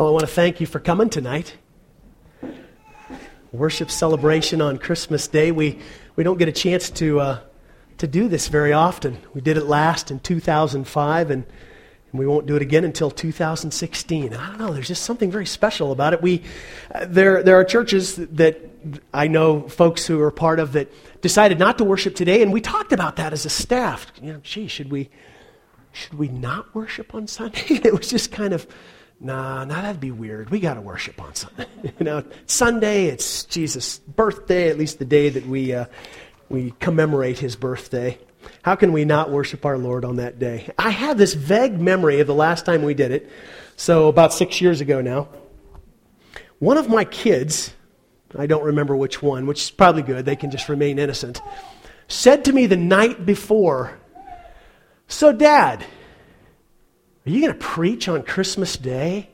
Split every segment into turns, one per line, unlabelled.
Well, I want to thank you for coming tonight. Worship celebration on Christmas Day. We don't get a chance to do this very often. We did it last in 2005, and we won't do it again until 2016. I don't know. There's just something very special about it. There are churches that I know folks who are part of that decided not to worship today, and we talked about that as a staff. Should we not worship on Sunday? It was just kind of. Nah, that'd be weird. We got to worship on Sunday. Sunday, it's Jesus' birthday, at least the day that we commemorate his birthday. How can we not worship our Lord on that day? I have this vague memory of the last time we did it, so about 6 years ago now. One of my kids, I don't remember which one, which is probably good, they can just remain innocent, said to me the night before, "So, Dad, are you going to preach on Christmas Day?"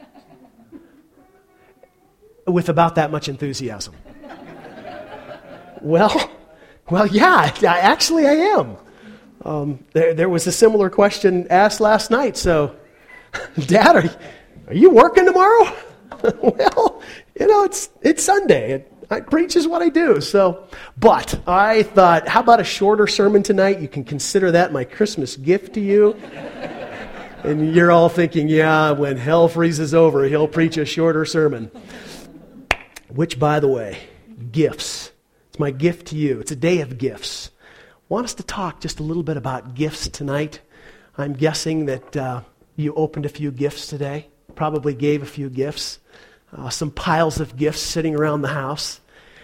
With about that much enthusiasm. Well, yeah, actually I am. There was a similar question asked last night. So, Dad, are you working tomorrow? Well, it's Sunday. I preach is what I do. But I thought, how about a shorter sermon tonight? You can consider that my Christmas gift to you. And you're all thinking, yeah, when hell freezes over, he'll preach a shorter sermon. Which, by the way, gifts. It's my gift to you. It's a day of gifts. I want us to talk just a little bit about gifts tonight. I'm guessing that you opened a few gifts today, probably gave a few gifts, some piles of gifts sitting around the house.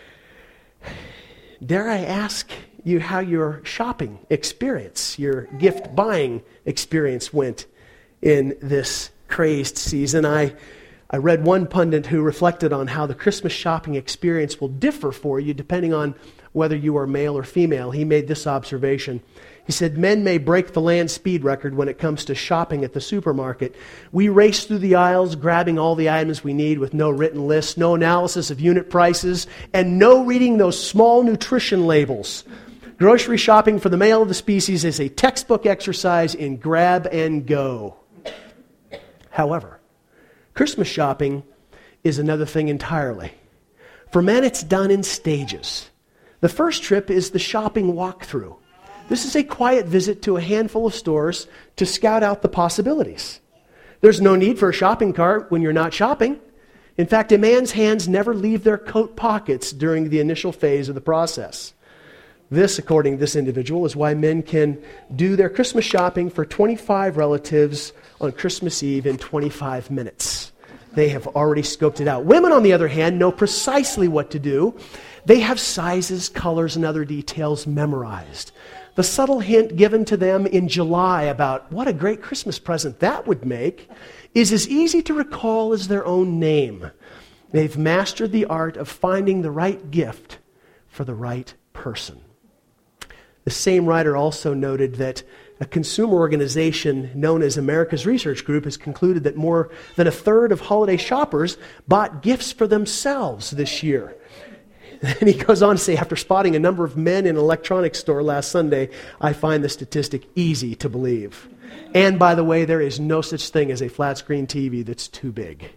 Dare I ask you how your shopping experience, your gift buying experience went in this crazed season? I read one pundit who reflected on how the Christmas shopping experience will differ for you depending on whether you are male or female. He made this observation. He said, "Men may break the land speed record when it comes to shopping at the supermarket. We race through the aisles, grabbing all the items we need with no written list, no analysis of unit prices, and no reading those small nutrition labels. Grocery shopping for the male of the species is a textbook exercise in grab and go." However, Christmas shopping is another thing entirely. For men, it's done in stages. The first trip is the shopping walkthrough. This is a quiet visit to a handful of stores to scout out the possibilities. There's no need for a shopping cart when you're not shopping. In fact, a man's hands never leave their coat pockets during the initial phase of the process. This, according to this individual, is why men can do their Christmas shopping for 25 relatives on Christmas Eve in 25 minutes. They have already scoped it out. Women, on the other hand, know precisely what to do. They have sizes, colors, and other details memorized. The subtle hint given to them in July about what a great Christmas present that would make is as easy to recall as their own name. They've mastered the art of finding the right gift for the right person. The same writer also noted that a consumer organization known as America's Research Group has concluded that more than a third of holiday shoppers bought gifts for themselves this year. And he goes on to say, after spotting a number of men in an electronics store last Sunday, I find the statistic easy to believe. And by the way, there is no such thing as a flat screen TV that's too big.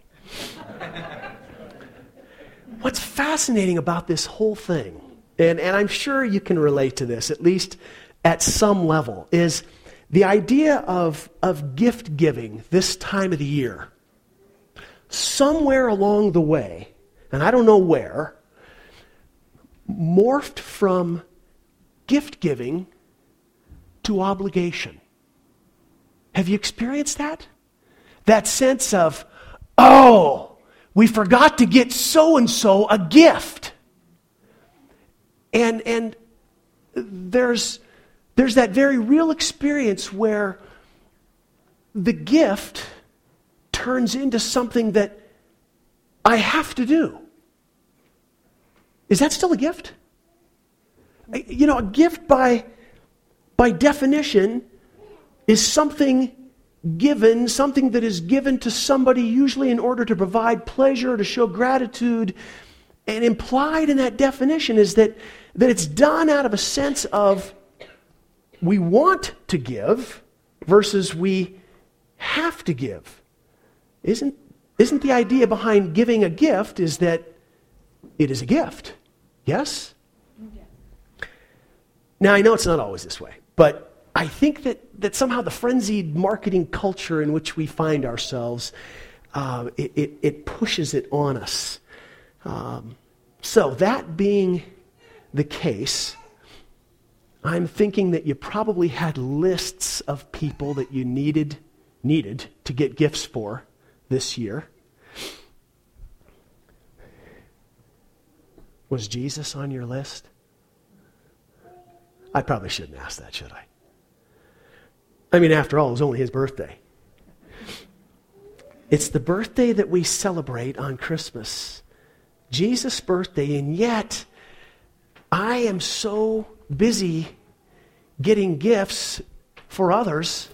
What's fascinating about this whole thing, and I'm sure you can relate to this, at least at some level, is the idea of gift giving this time of the year. Somewhere along the way, and I don't know where, morphed from gift giving to obligation. Have you experienced that? That sense of, oh, we forgot to get so-and-so a gift. And there's that very real experience where the gift turns into something that I have to do. Is that still a gift? A gift by definition is something given, something that is given to somebody usually in order to provide pleasure, to show gratitude. And implied in that definition is that it's done out of a sense of we want to give versus we have to give. Isn't isn't the idea behind giving a gift is that it is a gift? Yes? Now, I know it's not always this way, but I think that somehow the frenzied marketing culture in which we find ourselves, it pushes it on us. So that being the case, I'm thinking that you probably had lists of people that you needed to get gifts for this year. Was Jesus on your list? I probably shouldn't ask that, should I? I mean, after all, it was only his birthday. It's the birthday that we celebrate on Christmas. Jesus' birthday, and yet I am so busy getting gifts for others,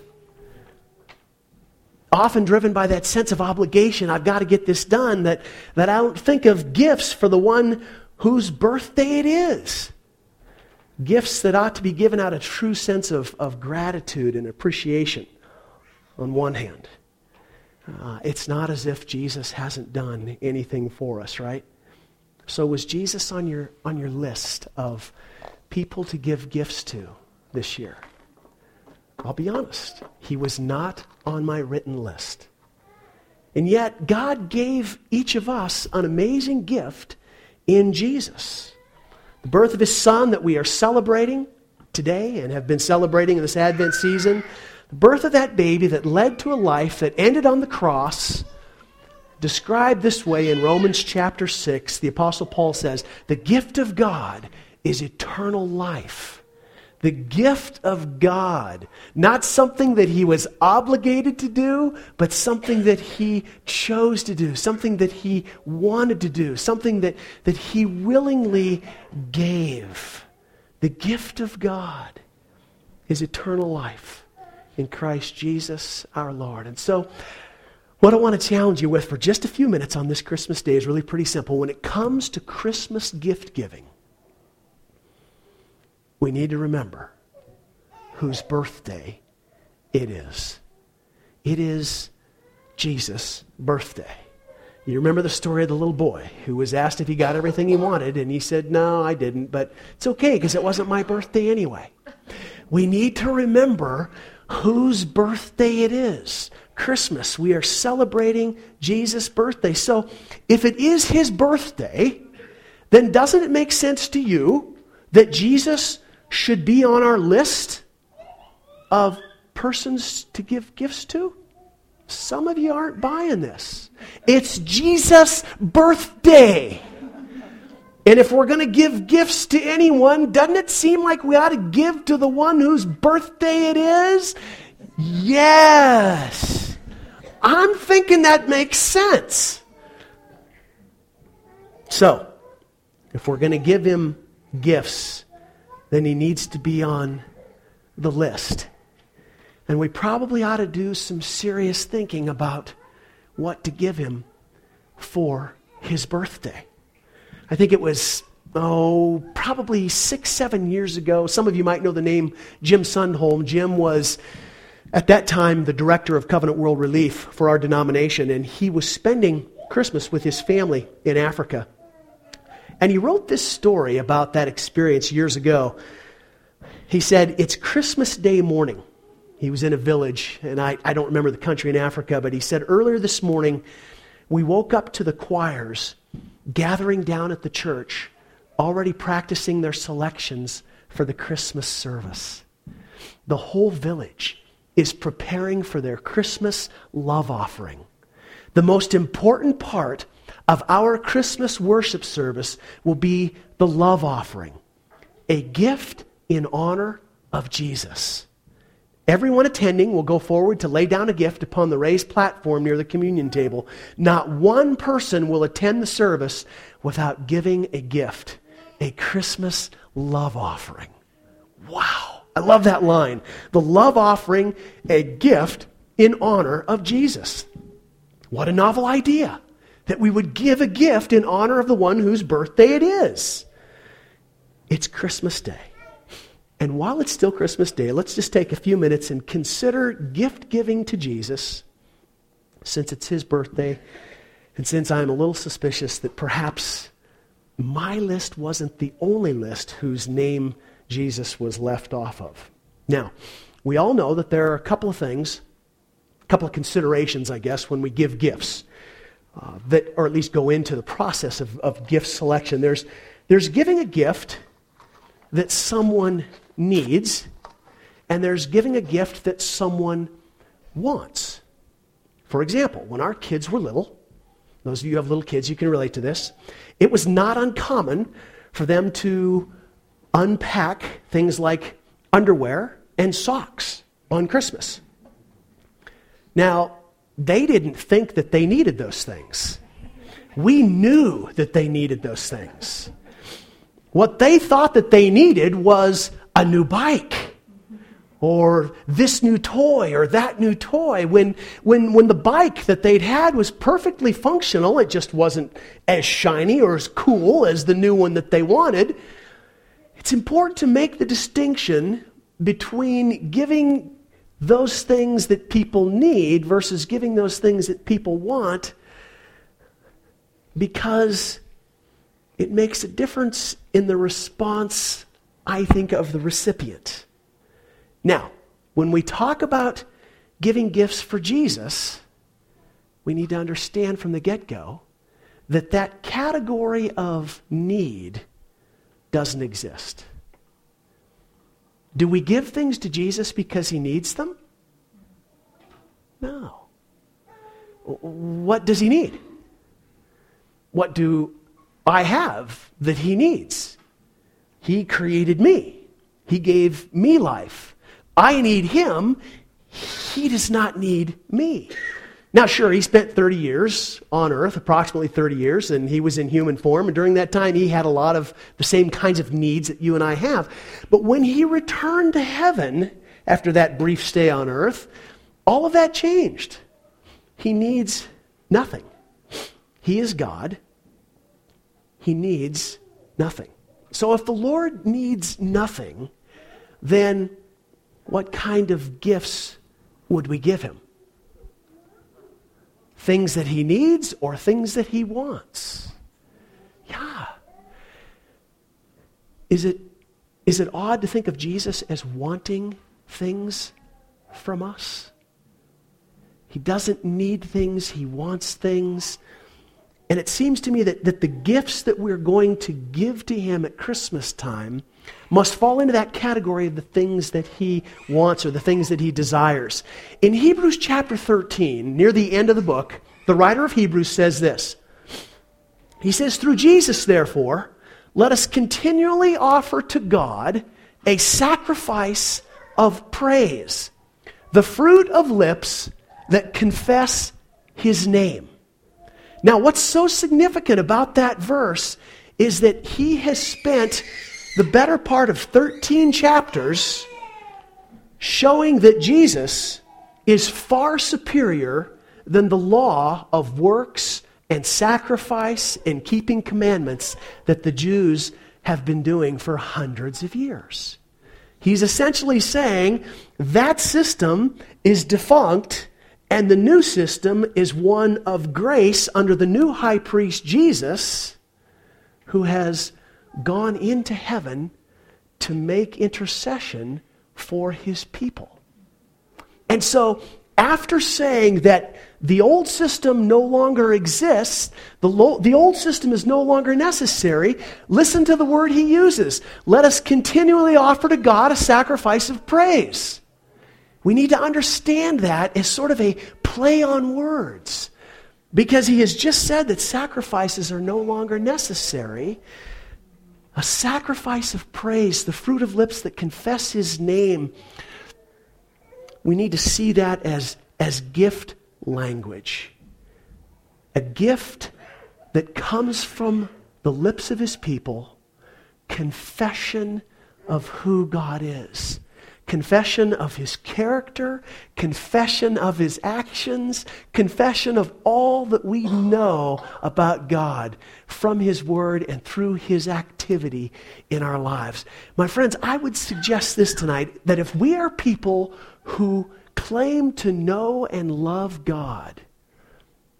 often driven by that sense of obligation. I've got to get this done, that I don't think of gifts for the one whose birthday it is. Gifts that ought to be given out of true sense of gratitude and appreciation on one hand. It's not as if Jesus hasn't done anything for us, right? So was Jesus on your list of people to give gifts to this year? I'll be honest, he was not on my written list. And yet, God gave each of us an amazing gift in Jesus. The birth of his Son that we are celebrating today and have been celebrating in this Advent season, the birth of that baby that led to a life that ended on the cross, described this way in Romans chapter 6, the Apostle Paul says, the gift of God is eternal life. The gift of God, not something that he was obligated to do, but something that he chose to do, something that he wanted to do, something that he willingly gave. The gift of God is eternal life in Christ Jesus our Lord. And so, what I want to challenge you with for just a few minutes on this Christmas day is really pretty simple. When it comes to Christmas gift giving, we need to remember whose birthday it is. It is Jesus' birthday. You remember the story of the little boy who was asked if he got everything he wanted, and he said, no, I didn't, but it's okay because it wasn't my birthday anyway. We need to remember whose birthday it is. Christmas, we are celebrating Jesus' birthday. So if it is his birthday, then doesn't it make sense to you that Jesus should be on our list of persons to give gifts to? Some of you aren't buying this. It's Jesus' birthday. And if we're going to give gifts to anyone, doesn't it seem like we ought to give to the one whose birthday it is? Yes. I'm thinking that makes sense. So, if we're going to give him gifts, then he needs to be on the list. And we probably ought to do some serious thinking about what to give him for his birthday. I think it was, probably 6-7 years ago. Some of you might know the name Jim Sundholm. Jim was, at that time, the director of Covenant World Relief for our denomination, and he was spending Christmas with his family in Africa. And he wrote this story about that experience years ago. He said, it's Christmas Day morning. He was in a village, and I don't remember the country in Africa, but he said, earlier this morning, we woke up to the choirs gathering down at the church, already practicing their selections for the Christmas service. The whole village is preparing for their Christmas love offering. The most important part of our Christmas worship service will be the love offering, a gift in honor of Jesus. Everyone attending will go forward to lay down a gift upon the raised platform near the communion table. Not one person will attend the service without giving a gift, a Christmas love offering. Wow, I love that line. The love offering, a gift in honor of Jesus. What a novel idea, that we would give a gift in honor of the one whose birthday it is. It's Christmas Day. And while it's still Christmas Day, let's just take a few minutes and consider gift giving to Jesus since it's his birthday, and since I'm a little suspicious that perhaps my list wasn't the only list whose name Jesus was left off of. Now, we all know that there are a couple of things, a couple of considerations, I guess, when we give gifts, that, or at least go into the process of gift selection. There's giving a gift that someone needs, and there's giving a gift that someone wants. For example, when our kids were little, those of you who have little kids, you can relate to this, it was not uncommon for them to unpack things like underwear and socks on Christmas. Now, they didn't think that they needed those things. We knew that they needed those things. What they thought that they needed was a new bike, or this new toy, or that new toy. When the bike that they'd had was perfectly functional, it just wasn't as shiny or as cool as the new one that they wanted. It's important to make the distinction between giving those things that people need versus giving those things that people want, because it makes a difference in the response, I think, of the recipient. Now, when we talk about giving gifts for Jesus, we need to understand from the get-go that that category of need doesn't exist. Do we give things to Jesus because he needs them? No. What does he need? What do I have that he needs? He created me. He gave me life. I need him. He does not need me. Now, sure, he spent 30 years on earth, approximately 30 years, and he was in human form. And during that time, he had a lot of the same kinds of needs that you and I have. But when he returned to heaven after that brief stay on earth, all of that changed. He needs nothing. He is God. He needs nothing. So if the Lord needs nothing, then what kind of gifts would we give him? Things that he needs or things that he wants? Yeah. Is it odd to think of Jesus as wanting things from us? He doesn't need things, he wants things. And it seems to me that the gifts that we're going to give to him at Christmas time must fall into that category of the things that he wants or the things that he desires. In Hebrews chapter 13, near the end of the book, the writer of Hebrews says this. He says, "Through Jesus, therefore, let us continually offer to God a sacrifice of praise, the fruit of lips that confess his name." Now, what's so significant about that verse is that he has spent the better part of 13 chapters showing that Jesus is far superior than the law of works and sacrifice and keeping commandments that the Jews have been doing for hundreds of years. He's essentially saying that system is defunct, and the new system is one of grace under the new high priest Jesus, who has gone into heaven to make intercession for his people. And so, after saying that the old system no longer exists, the old system is no longer necessary, listen to the word he uses. Let us continually offer to God a sacrifice of praise. We need to understand that as sort of a play on words, because he has just said that sacrifices are no longer necessary. A sacrifice of praise, the fruit of lips that confess his name. We need to see that as gift language. A gift that comes from the lips of his people, confession of who God is. Confession of his character, confession of his actions, confession of all that we know about God from his word and through his activity in our lives. My friends, I would suggest this tonight, that if we are people who claim to know and love God,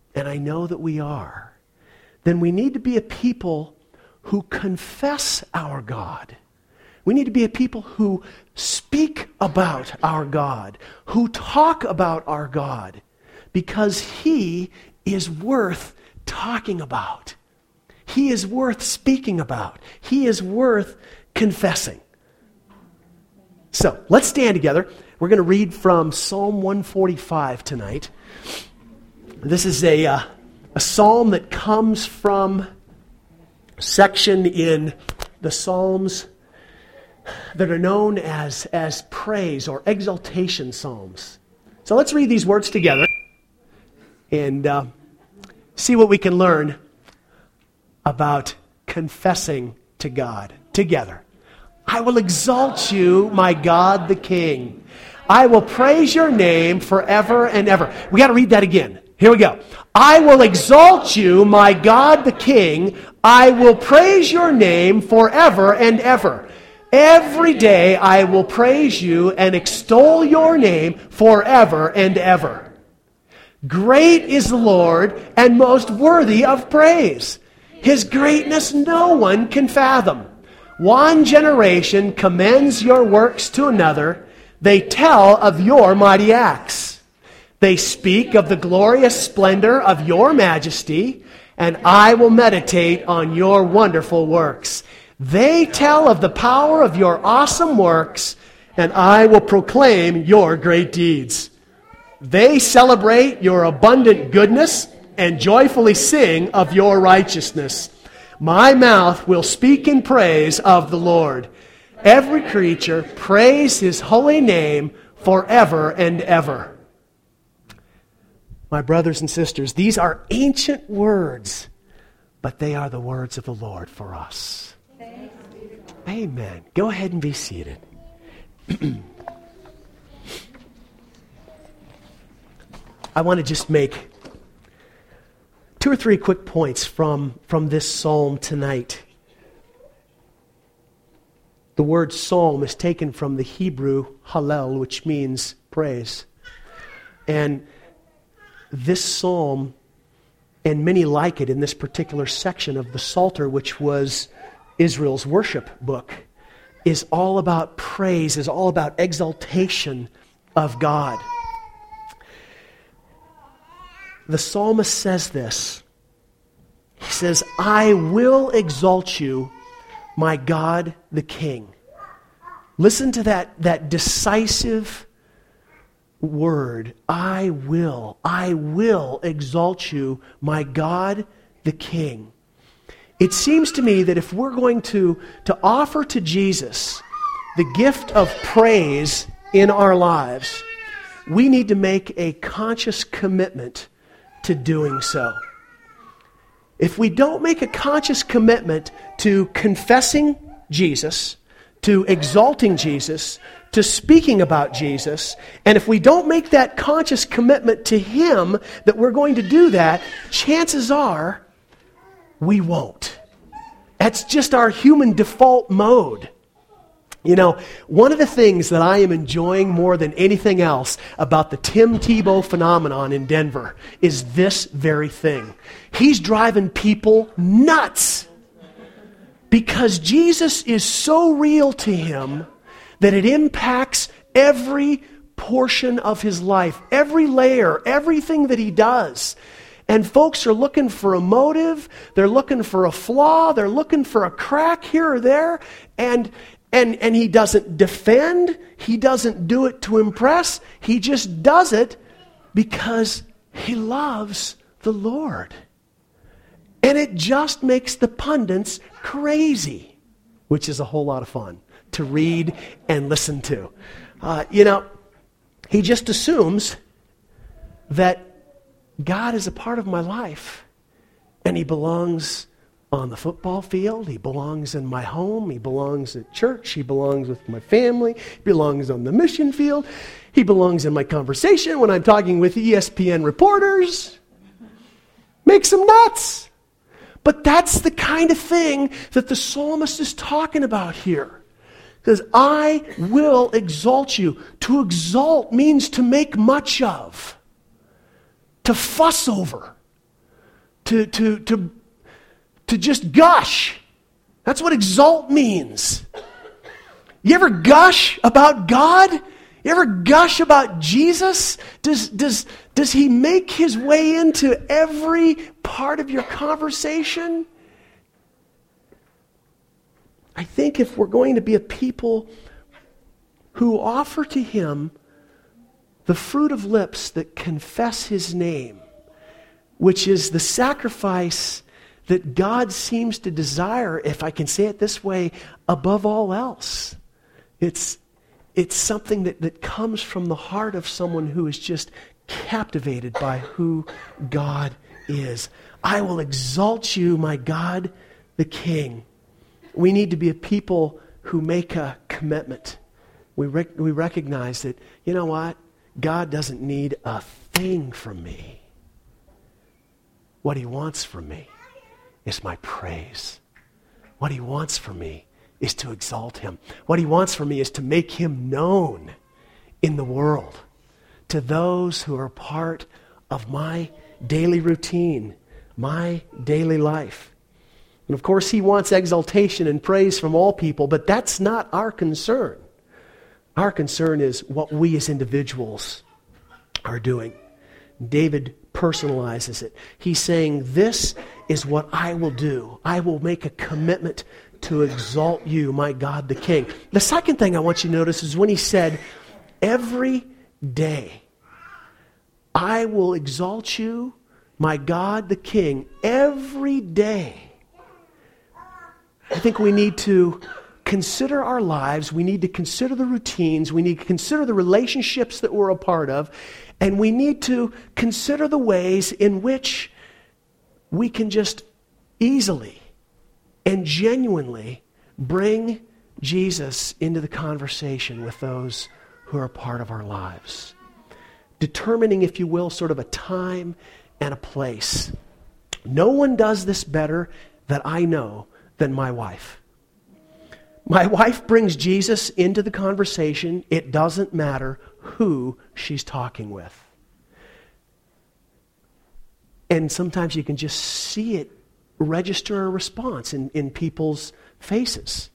and I know that we are, then we need to be a people who confess our God. We need to be a people who speak about our God, who talk about our God, because He is worth talking about. He is worth speaking about. He is worth confessing. So, let's stand together. We're going to read from Psalm 145 tonight. This is a psalm that comes from a section in the Psalms that are known as praise or exaltation psalms. So let's read these words together and see what we can learn about confessing to God together. I will exalt you, my God the King. I will praise your name forever and ever. We got to read that again. Here we go. I will exalt you, my God the King. I will praise your name forever and ever. Every day I will praise you and extol your name forever and ever. Great is the Lord and most worthy of praise. His greatness no one can fathom. One generation commends your works to another. They tell of your mighty acts. They speak of the glorious splendor of your majesty, and I will meditate on your wonderful works. They tell of the power of your awesome works, and I will proclaim your great deeds. They celebrate your abundant goodness and joyfully sing of your righteousness. My mouth will speak in praise of the Lord. Every creature praise His holy name forever and ever. My brothers and sisters, these are ancient words, but they are the words of the Lord for us. Amen. Go ahead and be seated. I want to just make 2 or 3 quick points from this psalm tonight. The word psalm is taken from the Hebrew hallel, which means praise. And this psalm, and many like it in this particular section of the Psalter, which was Israel's worship book, is all about praise, is all about exaltation of God. The psalmist says this. He says, I will exalt you, my God the King. Listen to that decisive word. I will exalt you, my God the King. It seems to me that if we're going to offer to Jesus the gift of praise in our lives, we need to make a conscious commitment to doing so. If we don't make a conscious commitment to confessing Jesus, to exalting Jesus, to speaking about Jesus, and if we don't make that conscious commitment to Him that we're going to do that, chances are we won't. That's just our human default mode. You know, one of the things that I am enjoying more than anything else about the Tim Tebow phenomenon in Denver is this very thing. He's driving people nuts because Jesus is so real to him that it impacts every portion of his life, every layer, everything that he does. And folks are looking for a motive, they're looking for a flaw, they're looking for a crack here or there, and he doesn't defend, he doesn't do it to impress, he just does it because he loves the Lord. And it just makes the pundits crazy, which is a whole lot of fun to read and listen to. He just assumes that God is a part of my life, and He belongs on the football field, He belongs in my home, He belongs at church, He belongs with my family, He belongs on the mission field, He belongs in my conversation when I'm talking with ESPN reporters. Makes them nuts. But that's the kind of thing that the psalmist is talking about here. Because I will exalt you. To exalt means to make much of, to fuss over, to just gush. That's what exalt means. You ever gush about God? You ever gush about Jesus? Does he make his way into every part of your conversation? I think if we're going to be a people who offer to him the fruit of lips that confess his name, which is the sacrifice that God seems to desire, if I can say it this way, above all else. It's something that comes from the heart of someone who is just captivated by who God is. I will exalt you, my God, the King. We need to be a people who make a commitment. We recognize that, you know what? God doesn't need a thing from me. What he wants from me is my praise. What he wants from me is to exalt him. What he wants from me is to make him known in the world to those who are part of my daily routine, my daily life. And of course, he wants exaltation and praise from all people, but that's not our concern. Our concern is what we as individuals are doing. David personalizes it. He's saying, this is what I will do. I will make a commitment to exalt you, my God the King. The second thing I want you to notice is when he said, every day I will exalt you, my God the King, every day. I think we need to consider our lives, we need to consider the routines, we need to consider the relationships that we're a part of, and we need to consider the ways in which we can just easily and genuinely bring Jesus into the conversation with those who are a part of our lives. Determining, if you will, sort of a time and a place. No one does this better that I know than my wife. My wife brings Jesus into the conversation. It doesn't matter who she's talking with. And sometimes you can just see it register a response in people's faces.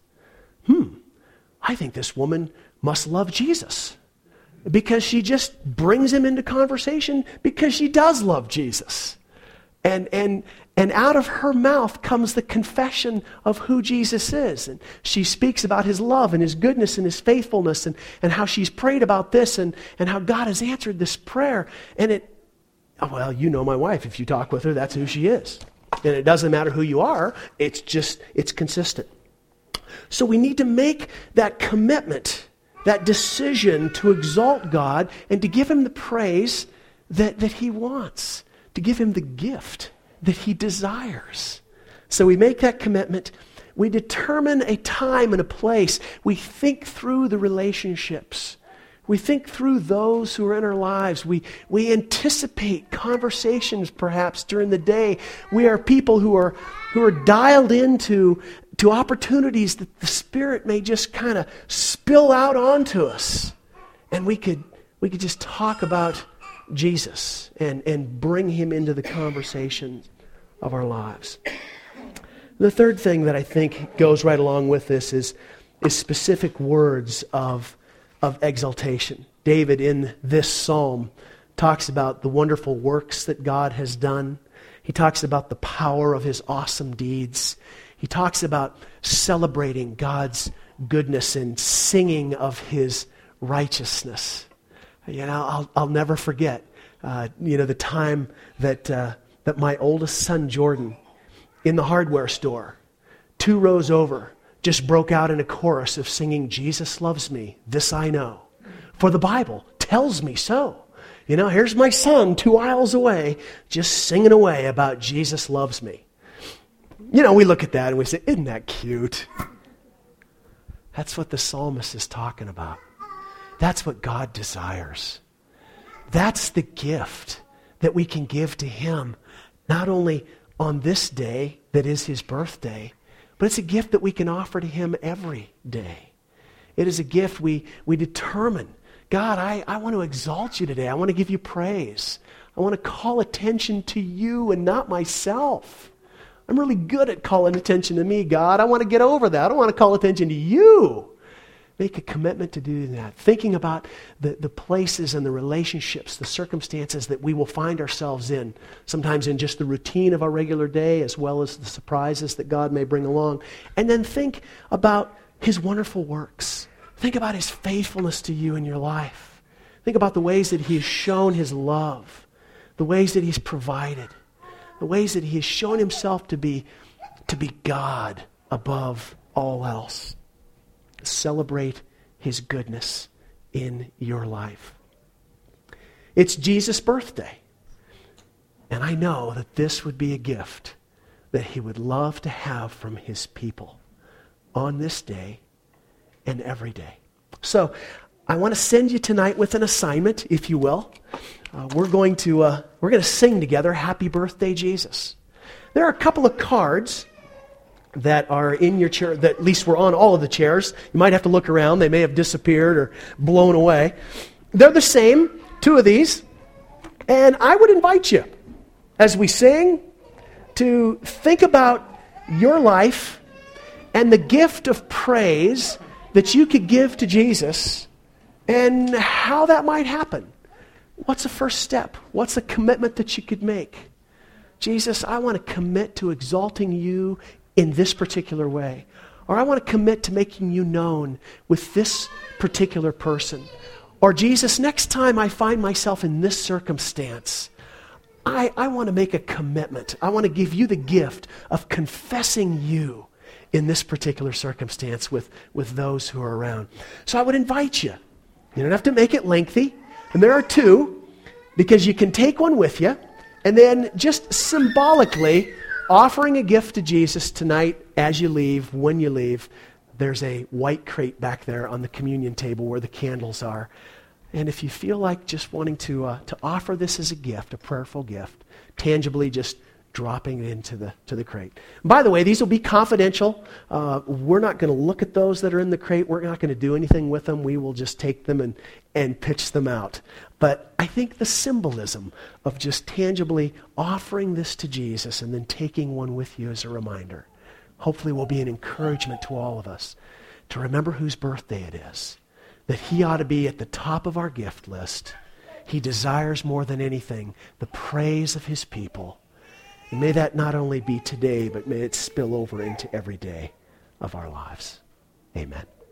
I think this woman must love Jesus, because she just brings him into conversation because she does love Jesus. And out of her mouth comes the confession of who Jesus is. And she speaks about his love and his goodness and his faithfulness and how she's prayed about this and how God has answered this prayer. And well, you know my wife. If you talk with her, that's who she is. And it doesn't matter who you are. It's consistent. So we need to make that commitment, that decision to exalt God and to give him the praise that he wants, to give him the gift that he desires. So we make that commitment. We determine a time and a place. We think through the relationships. We think through those who are in our lives. We anticipate conversations perhaps during the day. We are people who are dialed into opportunities that the Spirit may just kind of spill out onto us. And we could just talk about Jesus and bring him into the conversation of our lives. The third thing that I think goes right along with this is specific words of exaltation. David in this psalm talks about the wonderful works that God has done. He talks about the power of his awesome deeds. He talks about celebrating God's goodness and singing of his righteousness. I'll never forget, the time that my oldest son, Jordan, in the hardware store, 2 rows over, just broke out in a chorus of singing, "Jesus loves me, this I know, for the Bible tells me so." Here's my son 2 aisles away, just singing away about Jesus loves me. We look at that and we say, isn't that cute? That's what the psalmist is talking about. That's what God desires. That's the gift that we can give to him, not only on this day that is his birthday, but it's a gift that we can offer to him every day. It is a gift we determine. God, I want to exalt you today. I want to give you praise. I want to call attention to you and not myself. I'm really good at calling attention to me, God. I want to get over that. I don't want to call attention to you. Make a commitment to do that. Thinking about the places and the relationships, the circumstances that we will find ourselves in, sometimes in just the routine of our regular day, as well as the surprises that God may bring along. And then think about his wonderful works. Think about his faithfulness to you in your life. Think about the ways that he has shown his love, the ways that he's provided, the ways that he has shown himself to be God above all else. Celebrate his goodness in your life. It's Jesus' birthday. And I know that this would be a gift that he would love to have from his people on this day and every day. So I want to send you tonight with an assignment, if you will. We're going to sing together, Happy Birthday, Jesus. There are a couple of cards that are in your chair, that at least were on all of the chairs. You might have to look around. They may have disappeared or blown away. They're the same, two of these. And I would invite you, as we sing, to think about your life and the gift of praise that you could give to Jesus and how that might happen. What's the first step? What's the commitment that you could make? Jesus, I want to commit to exalting you in this particular way. Or I want to commit to making you known with this particular person. Or Jesus, next time I find myself in this circumstance, I want to make a commitment. I want to give you the gift of confessing you in this particular circumstance with those who are around. So I would invite you. You don't have to make it lengthy. And there are two, because you can take one with you, and then just symbolically offering a gift to Jesus tonight as you leave, when you leave. There's a white crate back there on the communion table where the candles are. And if you feel like just wanting to offer this as a gift, a prayerful gift, tangibly just dropping it into the crate. By the way, these will be confidential. We're not going to look at those that are in the crate. We're not going to do anything with them. We will just take them and pitch them out. But I think the symbolism of just tangibly offering this to Jesus and then taking one with you as a reminder, hopefully will be an encouragement to all of us to remember whose birthday it is, that he ought to be at the top of our gift list. He desires more than anything the praise of his people. And may that not only be today, but may it spill over into every day of our lives. Amen.